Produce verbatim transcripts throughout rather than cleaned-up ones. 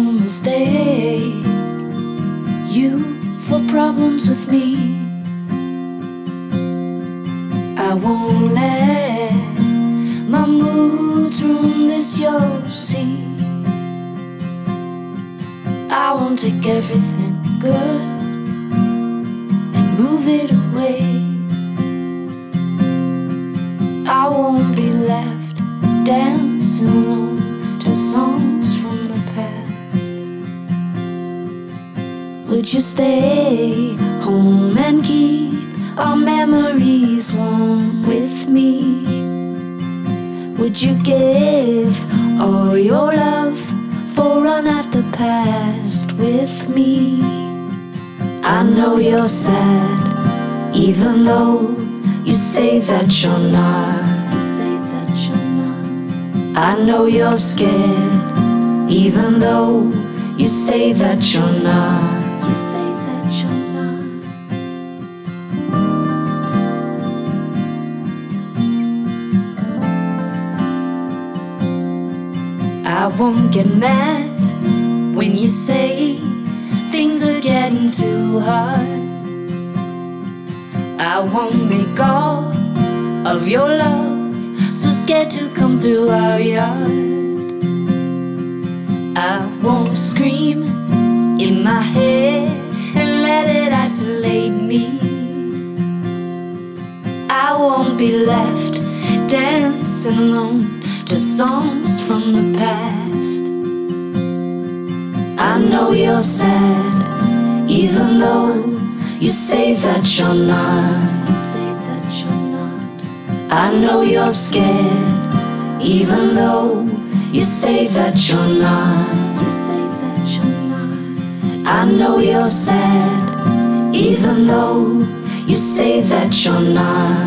no mistake. You for problems with me. I won't let my moods ruin this, you'll see. I won't take everything good and move it away. I won't be left dancing alone to songs from the past. Would you stay home and keep our memories warm with me? Would you give all your love for run at the past with me? I know you're sad, even though you say that you're not. I know you're scared, even though you say that you're not. You say that you're not. I won't get mad when you say things are getting too hard. I won't make all of your love so scared to come through our yard. I won't scream in my head and let it isolate me. I won't be left dancing alone to songs from the past. I know you're sad, even though you say that you're not. I know you're scared, even though you say that you're not. I know you're sad, even though you say that you're not.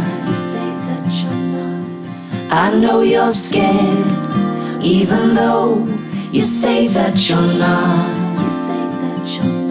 I know you're scared, even though you say that you're not.